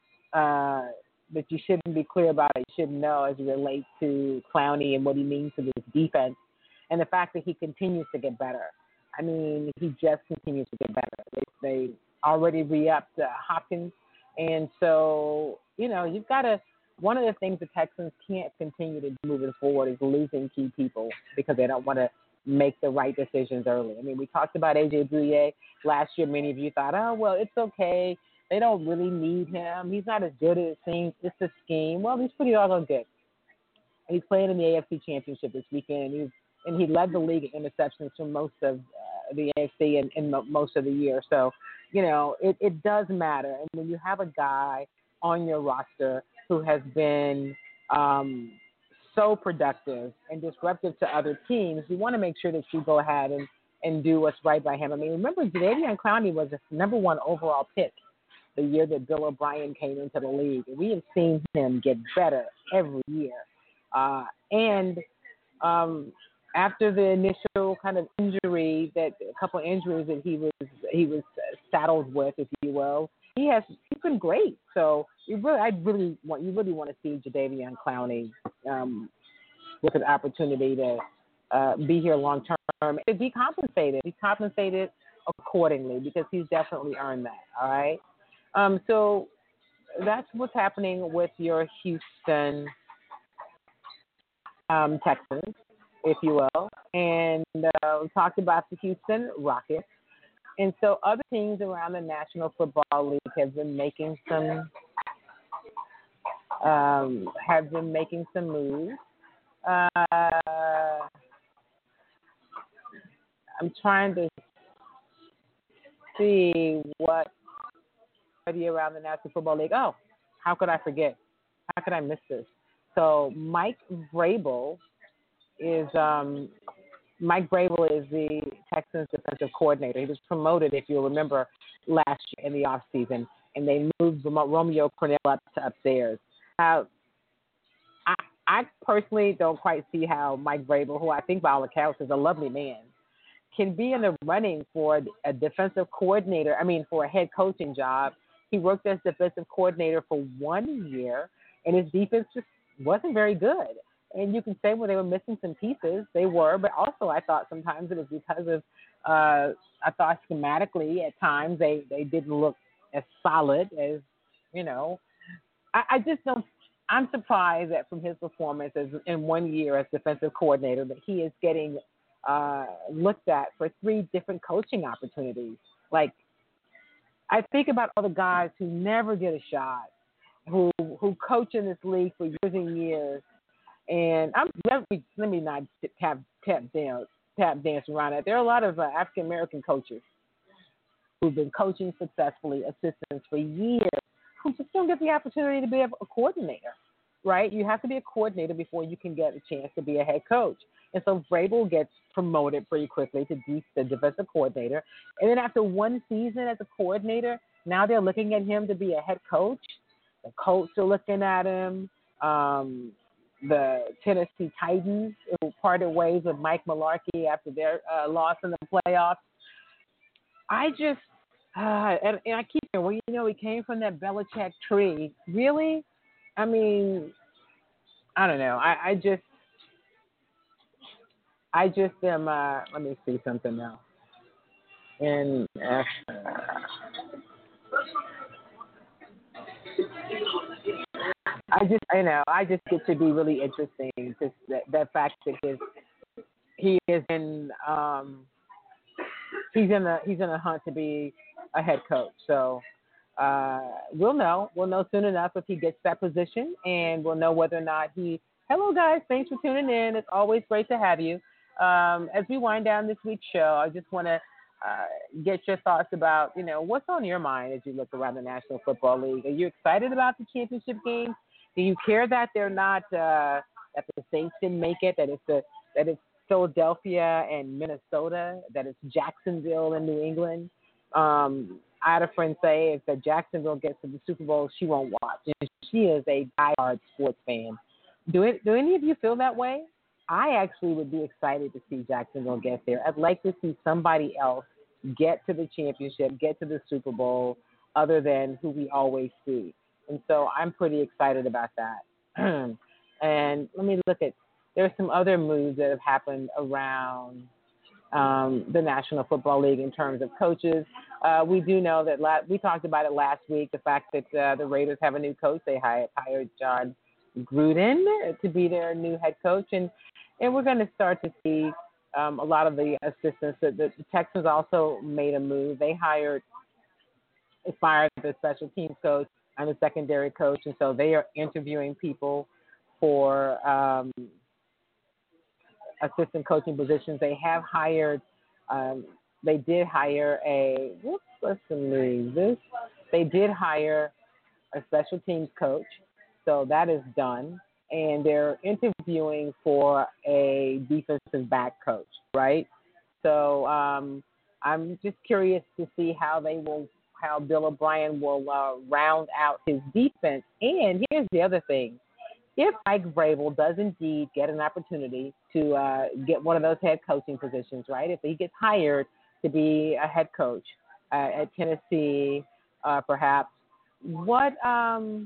uh, that you shouldn't be clear about, it, you shouldn't know as it relates to Clowney and what he means to this defense, and the fact that he continues to get better. I mean, he just continues to get better. They, they already re-upped uh, Hopkins, and so, you know, you've got to – one of the things the Texans can't continue to do moving forward is losing key people because they don't want to make the right decisions early. I mean, we talked about A J Bouye last year. Many of you thought, oh, well, it's okay. They don't really need him. He's not as good as it seems. It's a scheme. Well, he's pretty doggone good. And he's playing in the A F C Championship this weekend, and, he's, and he led the league in interceptions for most of uh, the A F C and, and most of the year. So, you know, it, it does matter. And when you have a guy on your roster who has been um, so productive and disruptive to other teams, you want to make sure that you go ahead and, and do what's right by him. I mean, remember, Jadeveon Clowney was the number one overall pick the year that Bill O'Brien came into the league. And we have seen him get better every year. Uh, and um, after the initial kind of injury, that a couple of injuries that he was he was saddled with, if you will, he has he's been great. So you really, I really want you really want to see Jadeveon Clowney um, with an opportunity to uh, be here long term and be compensated. Be compensated accordingly, because he's definitely earned that. All right. Um, so that's what's happening with your Houston um, Texans, if you will. And uh, we talked about the Houston Rockets. And so other teams around the National Football League have been making some um, have been making some moves. Uh, I'm trying to see what around the National Football League. Oh, how could I forget? How could I miss this? So Mike Vrabel is um, Mike Vrabel is the Texans defensive coordinator. He was promoted, if you'll remember, last year in the offseason, and they moved Romeo Crennel up to upstairs. Uh, I, I personally don't quite see how Mike Vrabel, who I think by all accounts is a lovely man, can be in the running for a defensive coordinator, I mean, for a head coaching job. He worked as defensive coordinator for one year, and his defense just wasn't very good. And you can say, well, they were missing some pieces. They were, but also I thought sometimes it was because of, uh, I thought schematically at times they, they didn't look as solid as, you know. I, I just don't, I'm surprised that from his performance as, in one year as defensive coordinator that he is getting uh, looked at for three different coaching opportunities. Like, I think about all the guys who never get a shot, who who coach in this league for years and years. And I'm let me let me not tap tap dance tap dance around it. There are a lot of uh, African American coaches who've been coaching successfully, assistants for years, who just don't get the opportunity to be a, a coordinator, right? You have to be a coordinator before you can get a chance to be a head coach. And so Vrabel gets promoted pretty quickly to de- the defensive coordinator. And then after one season as a coordinator, now they're looking at him to be a head coach. The Colts are looking at him. Um, the Tennessee Titans who parted ways with Mike Mularkey after their uh, loss in the playoffs. I just, uh, and, and I keep saying, well, you know, he came from that Belichick tree. Really? I mean, I don't know. I, I just, I just am, uh, let me see something now. And uh, I just, I know, I just get to be really interesting. Just that, that fact that his, he is in, um, he's in a, he's in a hunt to be a head coach. So uh, we'll know, we'll know soon enough if he gets that position, and we'll know whether or not he. Hello, guys. Thanks for tuning in. It's always great to have you. Um, as we wind down this week's show, I just want to uh, get your thoughts about, you know, what's on your mind as you look around the National Football League. Are you excited about the championship game? Do you care that they're not, uh, that the Saints didn't make it, that it's, a, that it's Philadelphia and Minnesota, that it's Jacksonville and New England? Um, I had a friend say if the Jacksonville gets to the Super Bowl, she won't watch. And she is a diehard sports fan. Do it? Do any of you feel that way? I actually would be excited to see Jacksonville get there. I'd like to see somebody else get to the championship, get to the Super Bowl, other than who we always see. And so I'm pretty excited about that. And let me look at, there's some other moves that have happened around um, the National Football League in terms of coaches. Uh, we do know that la- we talked about it last week, the fact that uh, the Raiders have a new coach. They hired, hired John Gruden to be their new head coach. And, and we're going to start to see um, a lot of the assistants. The, the Texans also made a move. They hired, fired the special teams coach and the secondary coach. And so they are interviewing people for um, assistant coaching positions. They have hired, um, they did hire a, whoops, let's move this. They did hire a special teams coach. So that is done. And they're interviewing for a defensive back coach, right? So um, I'm just curious to see how they will, how Bill O'Brien will uh, round out his defense. And here's the other thing. If Mike Vrabel does indeed get an opportunity to uh, get one of those head coaching positions, right? If he gets hired to be a head coach uh, at Tennessee, uh, perhaps, what um,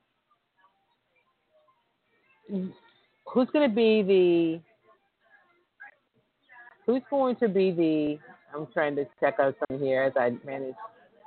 who's going to be the who's going to be the? I'm trying to check out some here as I manage.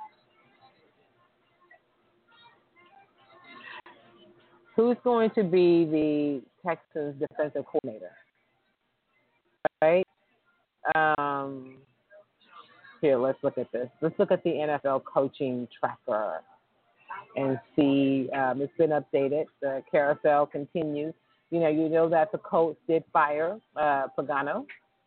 Who's going to be the Texans defensive coordinator? Right? Um, here, let's look at this. Let's look at the N F L coaching tracker and see. Um, it's been updated. The carousel continues. You know, you know that the Colts did fire uh, Pagano.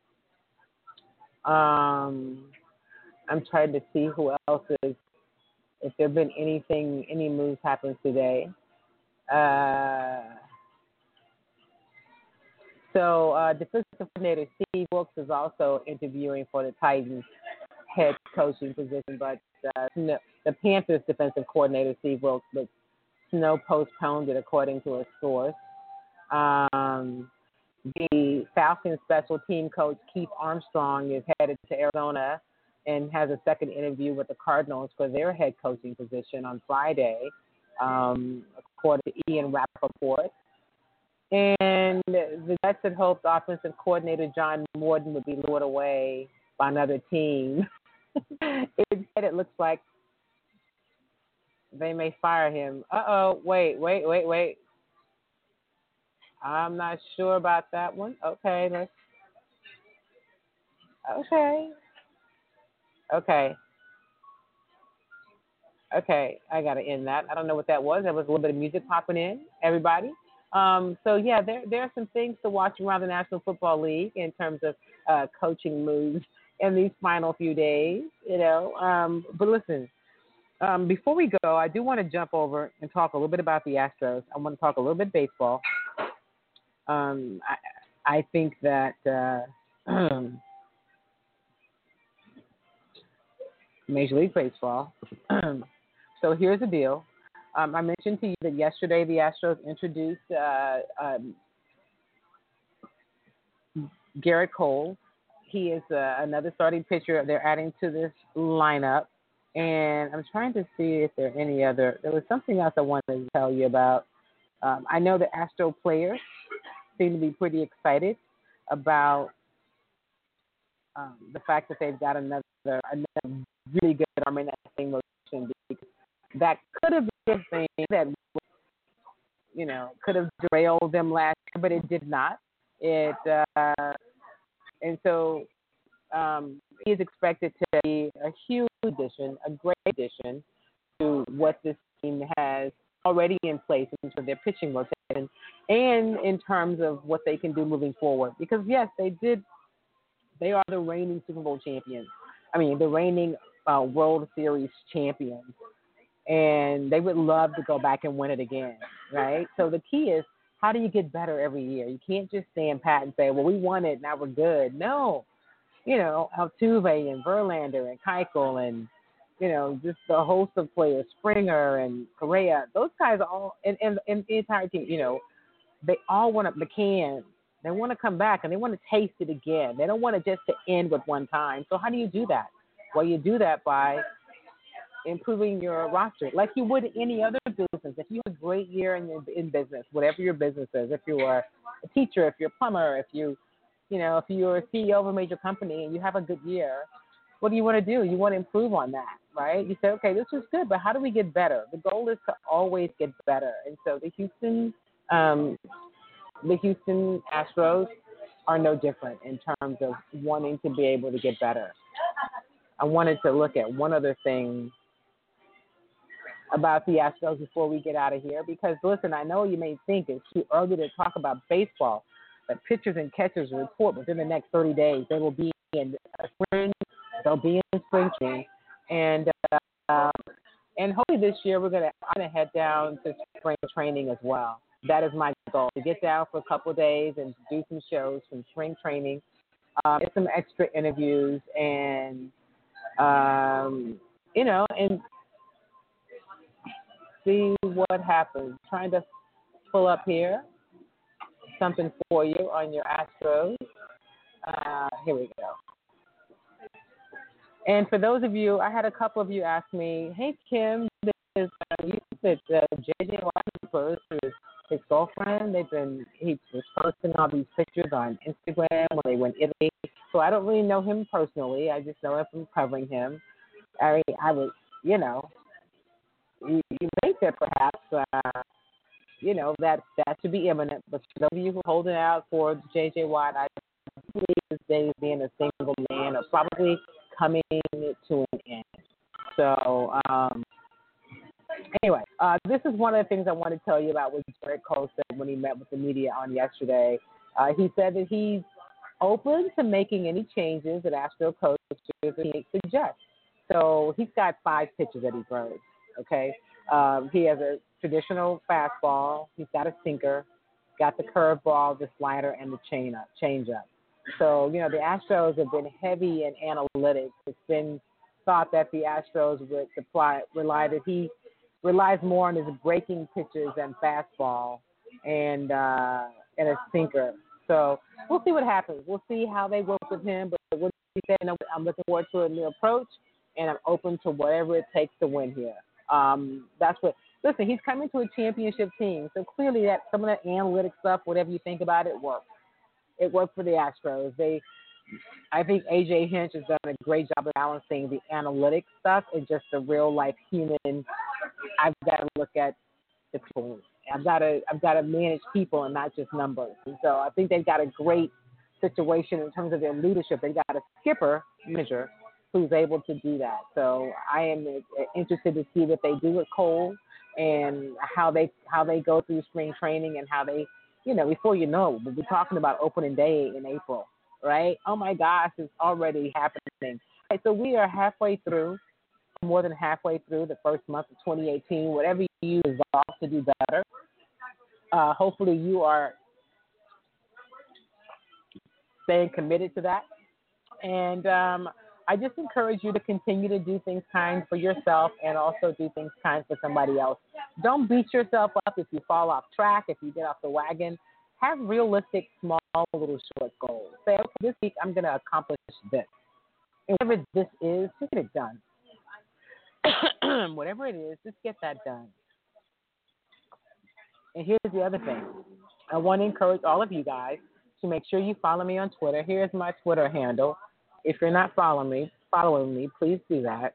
Um, I'm trying to see who else is. If there have been anything, any moves happened today. Uh, so uh, defensive defensive coordinator Steve Wilks is also interviewing for the Titans head coaching position, but uh, no, the Panthers defensive coordinator Steve Wilks, but Snow postponed it according to a source. Um, the Falcons special team coach Keith Armstrong is headed to Arizona and has a second interview with the Cardinals for their head coaching position on Friday, um, according to Ian Rappaport. And the Jets had hoped offensive coordinator John Morton would be lured away by another team. Instead, it looks like they may fire him. Uh-oh, wait, wait, wait, wait. I'm not sure about that one. Okay, let's. Okay. Okay. Okay, I got to end that. I don't know what that was. There was a little bit of music popping in, everybody. Um, so, yeah, there, there are some things to watch around the National Football League in terms of uh, coaching moves in these final few days, you know. Um, but listen, um, before we go, I do want to jump over and talk a little bit about the Astros. I want to talk a little bit baseball. Um, I, I think that uh, Major League Baseball. So here's the deal. Um, I mentioned to you that yesterday the Astros introduced uh, um, Garrett Cole. He is uh, another starting pitcher they're adding to this lineup. And I'm trying to see if there are any other. There was something else I wanted to tell you about. Um, I know the Astro players seem to be pretty excited about um, the fact that they've got another, another really good arm in that same rotation. Because that could have been a thing that, you know, could have derailed them last year, but it did not. It uh, and so um, he is expected to be a huge addition, a great addition to what this team has already in place in terms of their pitching rotation and in terms of what they can do moving forward. Because, yes, they did – they are the reigning Super Bowl champions. I mean, the reigning uh, World Series champions. And they would love to go back and win it again, right? So the key is, how do you get better every year? You can't just stand pat and say, well, we won it, now we're good. No. You know, Altuve and Verlander and Keuchel and, you know, just the host of players, Springer and Correa, those guys are all, and, and, and the entire team, you know, they all want to, McCann, they want to come back and they want to taste it again. They don't want it just to end with one time. So how do you do that? Well, you do that by improving your roster like you would any other business. If you have a great year in, in business, whatever your business is, if you are a teacher, if you're a plumber, if you, you know, if you're a C E O of a major company and you have a good year, what do you want to do? You want to improve on that, right? You say, okay, this was good, but how do we get better? The goal is to always get better. And so the Houston, um, the Houston Astros are no different in terms of wanting to be able to get better. I wanted to look at one other thing about the Astros before we get out of here, because listen, I know you may think it's too early to talk about baseball, but pitchers and catchers report within the next thirty days they will be in spring, they'll be in spring training, and uh, and hopefully this year we're gonna I'm gonna head down to spring training as well. That is my goal, to get down for a couple of days and do some shows from spring training, um, get some extra interviews, and um, you know, and see what happens. Trying to pull up here something for you on your Astros. Uh, here we go. And for those of you, I had a couple of you ask me, hey, Kim, this, uh, you said uh, J J Watt proposed to his, his girlfriend. They've been, he was posting all these pictures on Instagram when they went to Italy. So I don't really know him personally. I just know him from covering him. I mean, I was, you know, You, you think that perhaps, uh, you know, that that should be imminent. But for those of you who are holding out for J J Watt, I believe his days being a single man are probably coming to an end. So, um, anyway, uh, this is one of the things I want to tell you about what Garrett Cole said when he met with the media on yesterday. Uh, he said that he's open to making any changes that Astro coaches he suggests. So he's got five pitches that he throws. Okay, um, he has a traditional fastball. He's got a sinker, got the curveball, the slider, and the chain up, change up. So, you know, the Astros have been heavy in analytics. It's been thought that the Astros would supply, rely that he relies more on his breaking pitches and fastball and uh, and a sinker. So we'll see what happens. We'll see how they work with him. But what he said, I'm looking forward to a new approach, and I'm open to whatever it takes to win here. Um, that's what. Listen, he's coming to a championship team, so clearly that some of that analytic stuff, whatever you think about it, works. It worked for the Astros. They, I think A J Hinch has done a great job of balancing the analytic stuff and just the real life human. I've got to look at the people. I've got to, I've got to manage people and not just numbers. And so I think they've got a great situation in terms of their leadership. They've got a skipper manager who's able to do that. So I am interested to see what they do with Cole and how they how they go through spring training and how they, you know, before you know, we'll be talking about opening day in April, right? Oh my gosh, it's already happening. Okay, so we are halfway through, more than halfway through the first month of twenty eighteen. Whatever you resolve to do better, uh, hopefully you are staying committed to that. And um, I just encourage you to continue to do things kind for yourself and also do things kind for somebody else. Don't beat yourself up if you fall off track, if you get off the wagon. Have realistic, small, little short goals. Say, okay, this week I'm going to accomplish this. And whatever this is, just get it done. Whatever it is, just get that done. And here's the other thing. I want to encourage all of you guys to make sure you follow me on Twitter. Here's my Twitter handle. If you're not following me, following me, please do that.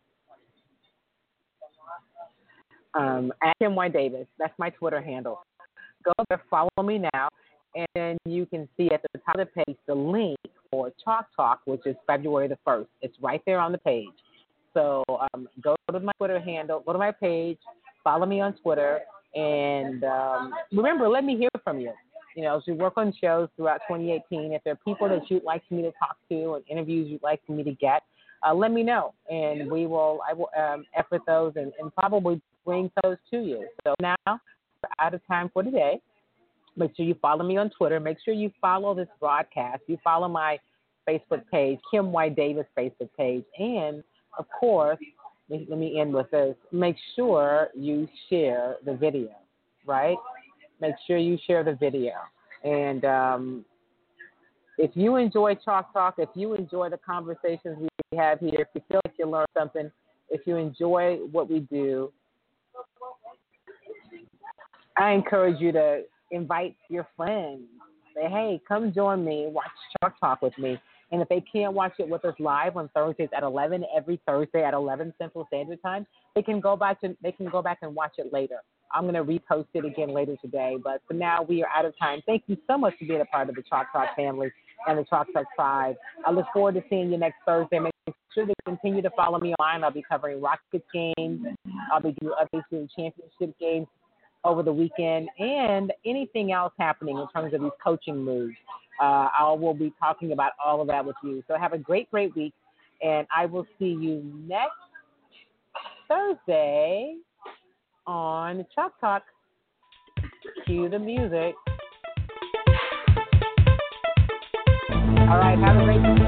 Um, at Kim Y. Davis. That's my Twitter handle. Go there, follow me now, and then you can see at the top of the page the link for Chalk Talk, which is February the first. It's right there on the page. So um, go to my Twitter handle, go to my page, follow me on Twitter, and um, remember, let me hear from you. You know, as we work on shows throughout twenty eighteen, if there are people that you'd like me to talk to and interviews you'd like for me to get, uh, let me know, and we will. I will um, effort those and, and probably bring those to you. So now we're out of time for today. Make sure you follow me on Twitter. Make sure you follow this broadcast. You follow my Facebook page, Kim Y. Davis Facebook page, and of course, let me end with this. Make sure you share the video, right? Make sure you share the video. And um, if you enjoy Chalk Talk, if you enjoy the conversations we have here, if you feel like you learned something, if you enjoy what we do, I encourage you to invite your friends. Say, hey, come join me, watch Chalk Talk with me. And if they can't watch it with us live on Thursdays at eleven, every Thursday at eleven Central Standard Time, they can go back to they can go back and watch it later. I'm going to repost it again later today. But for now, we are out of time. Thank you so much for being a part of the Chalk Talk family and the Chalk Talk tribe. I look forward to seeing you next Thursday. Make sure to continue to follow me online. I'll be covering Rockets games. I'll be doing other championship games over the weekend and anything else happening in terms of these coaching moves. Uh, I will be talking about all of that with you. So have a great, great week, and I will see you next Thursday on Chalk Talk. Cue the music. All right, have a great week.